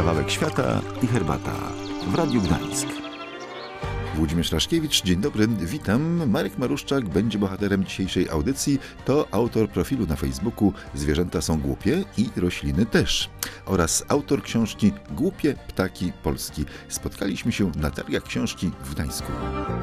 Kawałek świata i herbata w Radiu Gdańsk. Włodzimierz Raszkiewicz, dzień dobry, witam. Marek Maruszczak będzie bohaterem dzisiejszej audycji. To autor profilu na Facebooku Zwierzęta są głupie i rośliny też. Oraz autor książki Głupie ptaki Polski. Spotkaliśmy się na targach książki w Gdańsku.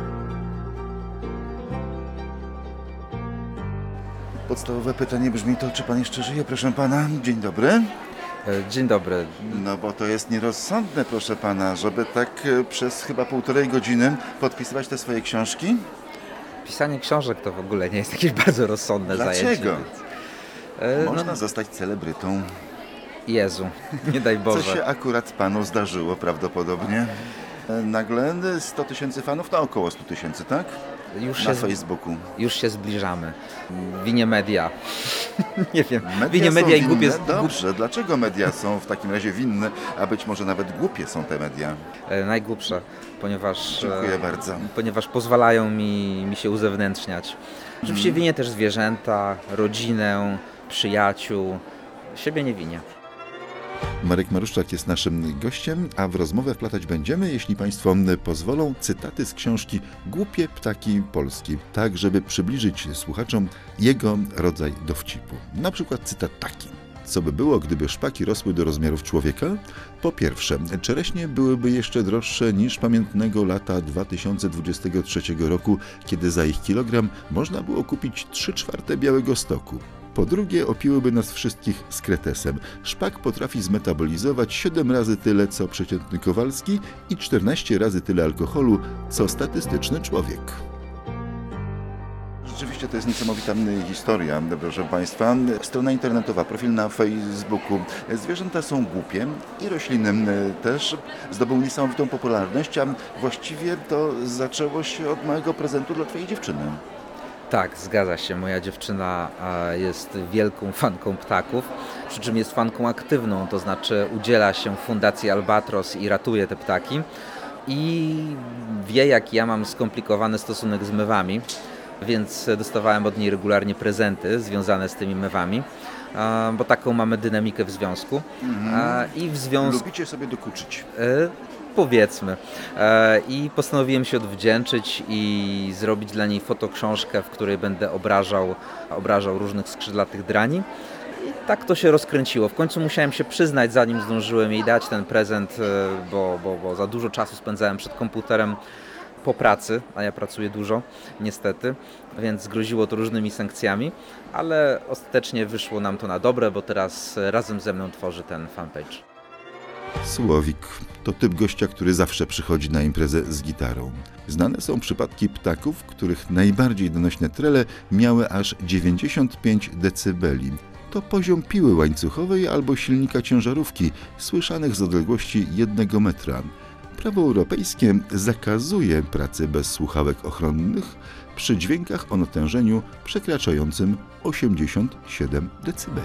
Podstawowe pytanie brzmi to, czy pan jeszcze żyje, proszę pana? Dzień dobry. Dzień dobry. No bo to jest nierozsądne, proszę pana, żeby tak przez chyba 1,5 godziny podpisywać te swoje książki. Pisanie książek to w ogóle nie jest jakieś bardzo rozsądne zajęcie. Dlaczego? Można zostać celebrytą. Jezu, nie daj Boże. Co się akurat panu zdarzyło prawdopodobnie? Nagle 100 000 fanów, to około 100 000, tak? Na Facebooku. Już się zbliżamy. Winie media. Nie wiem. Winie media i głupie. Dobrze, dlaczego media są w takim razie winne, a być może nawet głupie są te media? Najgłupsze, ponieważ... Dziękuję bardzo. Ponieważ pozwalają mi się uzewnętrzniać. Oczywiście winię też zwierzęta, rodzinę, przyjaciół. Siebie nie winię. Marek Maruszczak jest naszym gościem, a w rozmowę wplatać będziemy, jeśli państwo pozwolą, cytaty z książki Głupie ptaki Polski, tak żeby przybliżyć słuchaczom jego rodzaj dowcipu. Na przykład cytat taki. Co by było, gdyby szpaki rosły do rozmiarów człowieka? Po pierwsze, czereśnie byłyby jeszcze droższe niż pamiętnego lata 2023 roku, kiedy za ich kilogram można było kupić 3/4 Białegostoku. Po drugie, opiłyby nas wszystkich z kretesem. Szpak potrafi zmetabolizować 7 razy tyle, co przeciętny Kowalski i 14 razy tyle alkoholu, co statystyczny człowiek. Rzeczywiście to jest niesamowita historia, proszę państwa. Strona internetowa, profil na Facebooku. Zwierzęta są głupie i rośliny też. Zdobył niesamowitą popularność, a właściwie to zaczęło się od małego prezentu dla twojej dziewczyny. Tak, zgadza się. Moja dziewczyna jest wielką fanką ptaków, przy czym jest fanką aktywną, to znaczy udziela się w Fundacji Albatros i ratuje te ptaki. I wie, jak ja mam skomplikowany stosunek z mewami, więc dostawałem od niej regularnie prezenty związane z tymi mewami, bo taką mamy dynamikę w związku. I w związku... Lubicie sobie dokuczyć. Powiedzmy. I postanowiłem się odwdzięczyć i zrobić dla niej fotoksiążkę, w której będę obrażał różnych skrzydlatych drani. I tak to się rozkręciło. W końcu musiałem się przyznać, zanim zdążyłem jej dać ten prezent, bo za dużo czasu spędzałem przed komputerem po pracy, a ja pracuję dużo, niestety, więc groziło to różnymi sankcjami, ale ostatecznie wyszło nam to na dobre, bo teraz razem ze mną tworzy ten fanpage. Słowik to typ gościa, który zawsze przychodzi na imprezę z gitarą. Znane są przypadki ptaków, których najbardziej donośne trele miały aż 95 decybeli. To poziom piły łańcuchowej albo silnika ciężarówki, słyszanych z odległości 1 metra. Prawo europejskie zakazuje pracy bez słuchawek ochronnych przy dźwiękach o natężeniu przekraczającym 87 decybeli.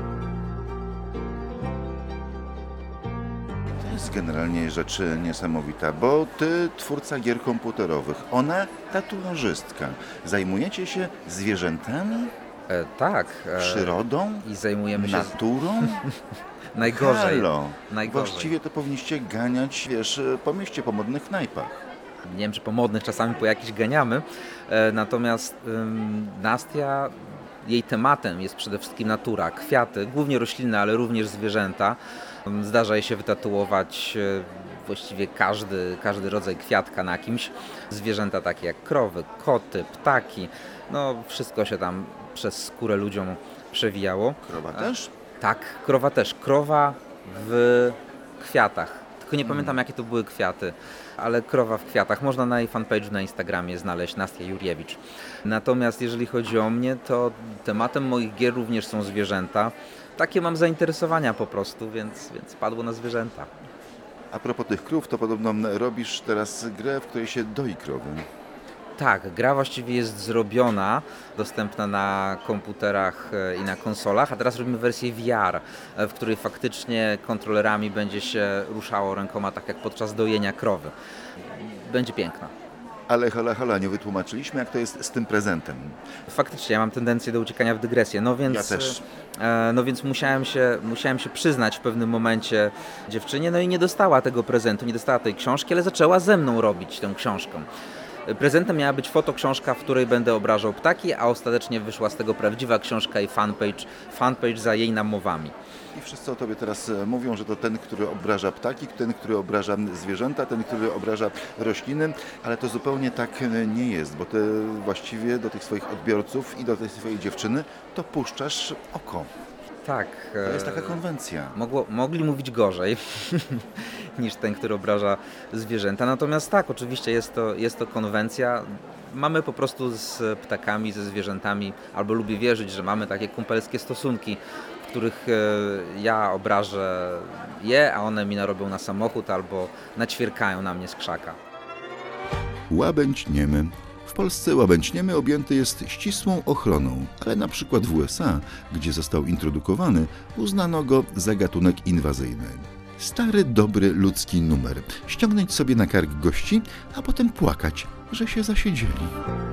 Generalnie rzecz niesamowita, bo ty twórca gier komputerowych, ona tatuażystka. Zajmujecie się zwierzętami? Tak. Przyrodą? I zajmujemy się naturą? Najgorzej. Halo. Najgorzej. Właściwie to powinniście ganiać, po mieście, po modnych knajpach. Nie wiem, czy po modnych, czasami po jakichś ganiamy. Natomiast Nastia, jej tematem jest przede wszystkim natura, kwiaty, głównie rośliny, ale również zwierzęta. Zdarza jej się wytatuować właściwie każdy rodzaj kwiatka na kimś. Zwierzęta takie jak krowy, koty, ptaki. No wszystko się tam przez skórę ludziom przewijało. Krowa też? Tak, krowa też. Krowa w kwiatach. Tylko nie pamiętam, jakie to były kwiaty, ale krowa w kwiatach. Można na jej fanpage'u na Instagramie znaleźć Nastia Jurjewicz. Natomiast jeżeli chodzi o mnie, to tematem moich gier również są zwierzęta. Takie mam zainteresowania po prostu, więc padło na zwierzęta. A propos tych krów, to podobno robisz teraz grę, w której się doi krowy. Tak, gra właściwie jest zrobiona, dostępna na komputerach i na konsolach, a teraz robimy wersję VR, w której faktycznie kontrolerami będzie się ruszało rękoma, tak jak podczas dojenia krowy. Będzie piękna. Ale hola, hola, nie wytłumaczyliśmy, jak to jest z tym prezentem. Faktycznie, ja mam tendencję do uciekania w dygresję, no więc, Ja też. no więc musiałem się przyznać w pewnym momencie dziewczynie, no i nie dostała tego prezentu, nie dostała tej książki, ale zaczęła ze mną robić tę książkę. Prezentem miała być fotoksiążka, w której będę obrażał ptaki, a ostatecznie wyszła z tego prawdziwa książka i fanpage za jej namowami. I wszyscy o tobie teraz mówią, że to ten, który obraża ptaki, ten, który obraża zwierzęta, ten, który obraża rośliny, ale to zupełnie tak nie jest, bo ty właściwie do tych swoich odbiorców i do tej swojej dziewczyny to puszczasz oko. Tak. To jest taka konwencja. Mogli mówić gorzej niż ten, który obraża zwierzęta. Natomiast tak, oczywiście jest to konwencja. Mamy po prostu z ptakami, ze zwierzętami, albo lubię wierzyć, że mamy takie kumpelskie stosunki, w których ja obrażę je, a one mi narobią na samochód albo naćwierkają na mnie z krzaka. Łabędź niemy. W Polsce łabędź niemy objęty jest ścisłą ochroną, ale na przykład w USA, gdzie został introdukowany, uznano go za gatunek inwazyjny. Stary, dobry ludzki numer. Ściągnąć sobie na kark gości, a potem płakać, że się zasiedzieli.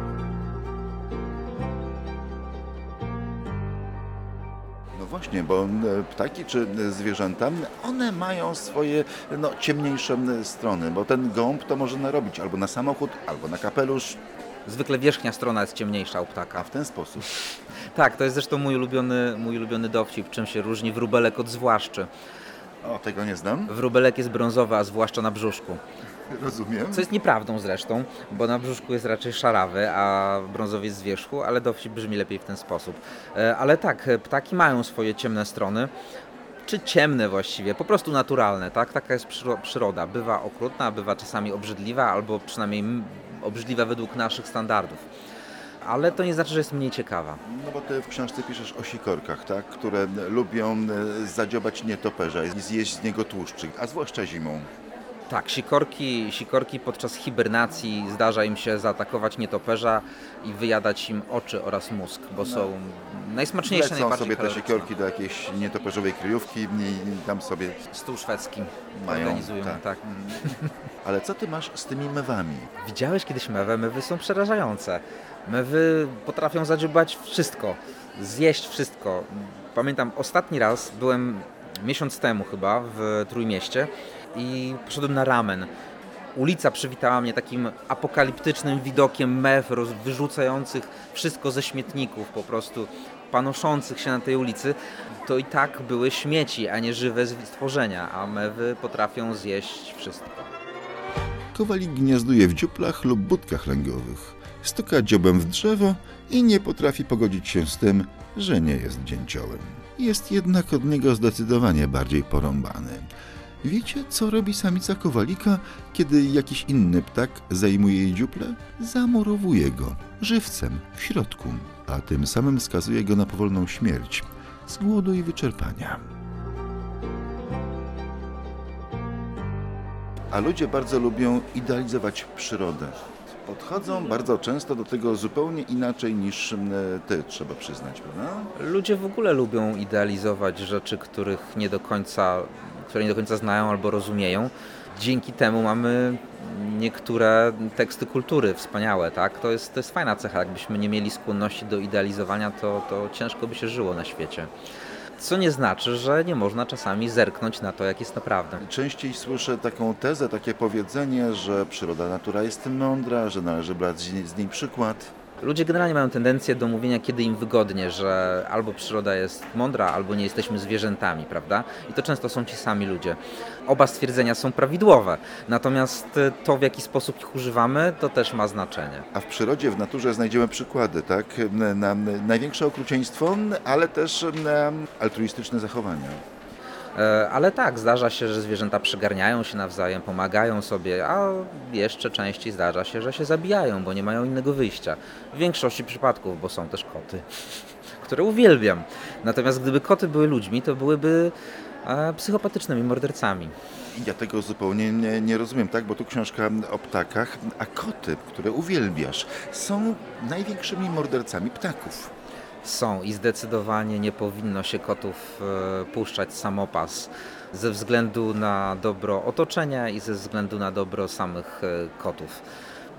No właśnie, bo ptaki czy zwierzęta, one mają swoje ciemniejsze strony, bo ten gąb to może narobić albo na samochód, albo na kapelusz, Zwykle wierzchnia strona jest ciemniejsza u a ptaka. w ten sposób. Tak, to jest zresztą mój ulubiony dowcip, czym się różni wróbelek od zwłaszczy. O, tego nie znam. Wróbelek jest brązowy, a zwłaszcza na brzuszku. Rozumiem. Co jest nieprawdą zresztą, bo na brzuszku jest raczej szarawy, a brązowy jest z wierzchu, ale dowcip brzmi lepiej w ten sposób. Ale tak, ptaki mają swoje ciemne strony, czy ciemne właściwie, po prostu naturalne, tak? Taka jest przyroda. Bywa okrutna, bywa czasami obrzydliwa, albo przynajmniej obrzydliwa według naszych standardów. Ale to nie znaczy, że jest mniej ciekawa. No bo ty w książce piszesz o sikorkach, tak? Które lubią zadziobać nietoperza i zjeść z niego tłuszczyk, a zwłaszcza zimą. Tak, sikorki podczas hibernacji zdarza im się zaatakować nietoperza i wyjadać im oczy oraz mózg, bo są najsmaczniejsze, Lecą najbardziej sobie te kaloryczne. sikorki do jakiejś nietoperzowej kryjówki i tam sobie Stół szwedzki mają. organizują, tak. Ale co ty masz z tymi mewami? Widziałeś kiedyś mewę? Mewy są przerażające. Mewy potrafią zadziubać wszystko, zjeść wszystko. Pamiętam, ostatni raz byłem miesiąc temu chyba w Trójmieście i poszedłem na ramen. Ulica przywitała mnie takim apokaliptycznym widokiem mew wyrzucających wszystko ze śmietników, po prostu panoszących się na tej ulicy. To i tak były śmieci, a nie żywe stworzenia, a mewy potrafią zjeść wszystko. Kowalik gniazduje w dziuplach lub budkach lęgowych. Stuka dziobem w drzewo i nie potrafi pogodzić się z tym, że nie jest dzięciołem. Jest jednak od niego zdecydowanie bardziej porąbany. Wiecie, co robi samica kowalika, kiedy jakiś inny ptak zajmuje jej dziuplę? Zamurowuje go żywcem w środku, a tym samym skazuje go na powolną śmierć z głodu i wyczerpania. A ludzie bardzo lubią idealizować przyrodę. Podchodzą bardzo często do tego zupełnie inaczej niż ty, trzeba przyznać, prawda? Ludzie w ogóle lubią idealizować rzeczy, które nie do końca znają albo rozumieją. Dzięki temu mamy niektóre teksty kultury wspaniałe, tak? To jest fajna cecha. Jakbyśmy nie mieli skłonności do idealizowania, to ciężko by się żyło na świecie. Co nie znaczy, że nie można czasami zerknąć na to, jak jest naprawdę. Częściej słyszę taką tezę, takie powiedzenie, że przyroda, natura jest mądra, że należy brać z niej przykład. Ludzie generalnie mają tendencję do mówienia, kiedy im wygodnie, że albo przyroda jest mądra, albo nie jesteśmy zwierzętami, prawda? I to często są ci sami ludzie. Oba stwierdzenia są prawidłowe, natomiast to, w jaki sposób ich używamy, to też ma znaczenie. A w przyrodzie, w naturze znajdziemy przykłady, tak? Na największe okrucieństwo, ale też na altruistyczne zachowania. Ale tak, zdarza się, że zwierzęta przygarniają się nawzajem, pomagają sobie, a jeszcze częściej zdarza się, że się zabijają, bo nie mają innego wyjścia. W większości przypadków, bo są też koty, które uwielbiam. Natomiast gdyby koty były ludźmi, to byłyby psychopatycznymi mordercami. Ja tego zupełnie nie rozumiem, tak? Bo tu książka o ptakach, a koty, które uwielbiasz, są największymi mordercami ptaków. Są i zdecydowanie nie powinno się kotów puszczać samopas ze względu na dobro otoczenia i ze względu na dobro samych kotów.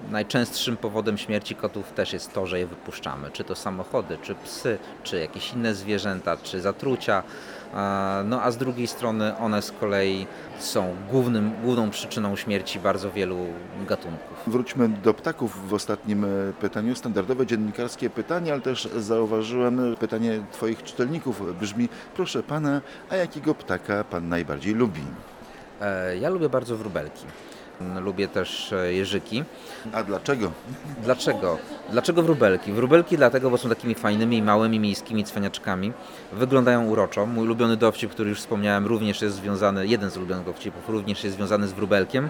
najczęstszym powodem śmierci kotów też jest to, że je wypuszczamy. Czy to samochody, czy psy, czy jakieś inne zwierzęta, czy zatrucia. No a z drugiej strony one z kolei są główną przyczyną śmierci bardzo wielu gatunków. Wróćmy do ptaków w ostatnim pytaniu. Standardowe dziennikarskie pytanie, ale też zauważyłem pytanie Twoich czytelników. Brzmi, proszę Pana, a jakiego ptaka Pan najbardziej lubi? Ja lubię bardzo wróbelki. Lubię też jeżyki. A dlaczego? Dlaczego? Dlaczego wróbelki? Wróbelki dlatego, bo są takimi fajnymi, małymi, miejskimi cwaniaczkami. Wyglądają uroczo. Mój ulubiony dowcip, który już wspomniałem, również jest związany, jeden z ulubionych dowcipów, również jest związany z wróbelkiem.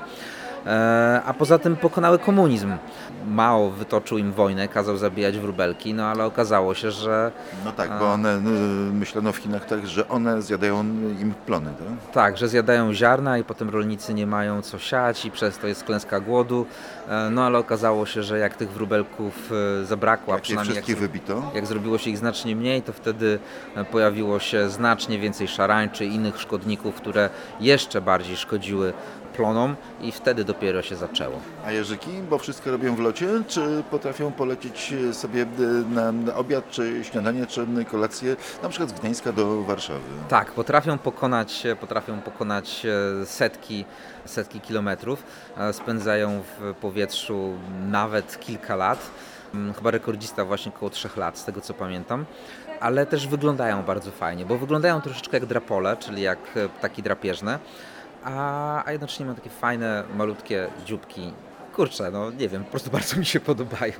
A poza tym pokonały komunizm. Mao wytoczył im wojnę, kazał zabijać wróbelki, no ale okazało się, że... No tak, bo one, myślano w Chinach tak, że one zjadają im plony, tak? Tak, że zjadają ziarna i potem rolnicy nie mają co siać i przez to jest klęska głodu. No ale okazało się, że jak tych wróbelków zabrakło, a Jak je przynajmniej wszystkie wybito? jak zrobiło się ich znacznie mniej, to wtedy pojawiło się znacznie więcej szarańczy i innych szkodników, które jeszcze bardziej szkodziły plonom i wtedy dopiero się zaczęło. A jeżyki, bo wszystko robią w locie, czy potrafią polecieć sobie na obiad, czy śniadanie, czy kolację, na przykład z Gdańska do Warszawy? Tak, potrafią pokonać setki kilometrów, spędzają w powietrzu nawet kilka lat. Chyba rekordzista właśnie około 3 lat, z tego co pamiętam. Ale też wyglądają bardzo fajnie, bo wyglądają troszeczkę jak drapole, czyli jak ptaki drapieżne. A jednocześnie mają takie fajne, malutkie dzióbki. Kurczę, no nie wiem, po prostu bardzo mi się podobają.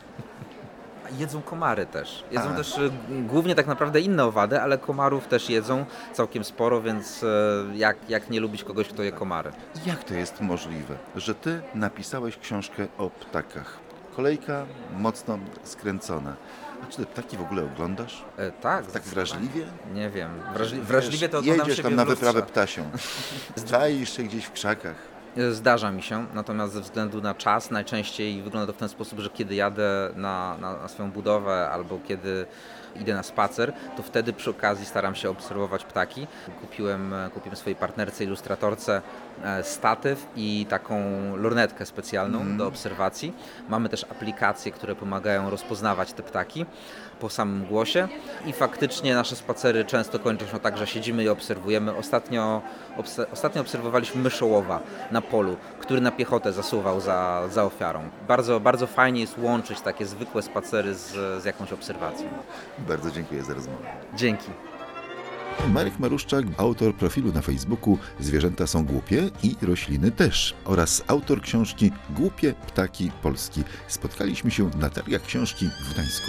Jedzą komary też. Jedzą też głównie tak naprawdę inne owady, ale komarów też jedzą całkiem sporo, więc jak nie lubić kogoś, kto je komary? Jak to jest możliwe, że Ty napisałeś książkę o ptakach? Kolejka mocno skręcona. A czy te ptaki w ogóle oglądasz? Tak. Tak wrażliwie? Nie wiem. Wrażliwie to oglądam jedziesz siebie tam na w lustrze. wyprawę ptasią. Czaisz się gdzieś w krzakach. Zdarza mi się, natomiast ze względu na czas najczęściej wygląda to w ten sposób, że kiedy jadę na swoją budowę albo kiedy idę na spacer, to wtedy przy okazji staram się obserwować ptaki. Kupiłem swojej partnerce, ilustratorce statyw i taką lornetkę specjalną do obserwacji. Mamy też aplikacje, które pomagają rozpoznawać te ptaki po samym głosie i faktycznie nasze spacery często kończą się tak, że siedzimy i obserwujemy. Ostatnio obserwowaliśmy myszołowa na polu, który na piechotę zasuwał za ofiarą. Bardzo, bardzo fajnie jest łączyć takie zwykłe spacery z jakąś obserwacją. Bardzo dziękuję za rozmowę. Dzięki. Marek Maruszczak, autor profilu na Facebooku Zwierzęta są głupie i rośliny też oraz autor książki Głupie ptaki Polski. Spotkaliśmy się na targach książki w Gdańsku.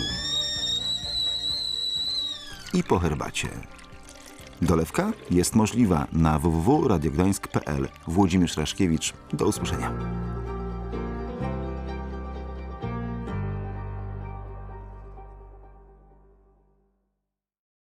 I po herbacie. Dolewka jest możliwa na www.radiogdańsk.pl. Włodzimierz Raszkiewicz. Do usłyszenia.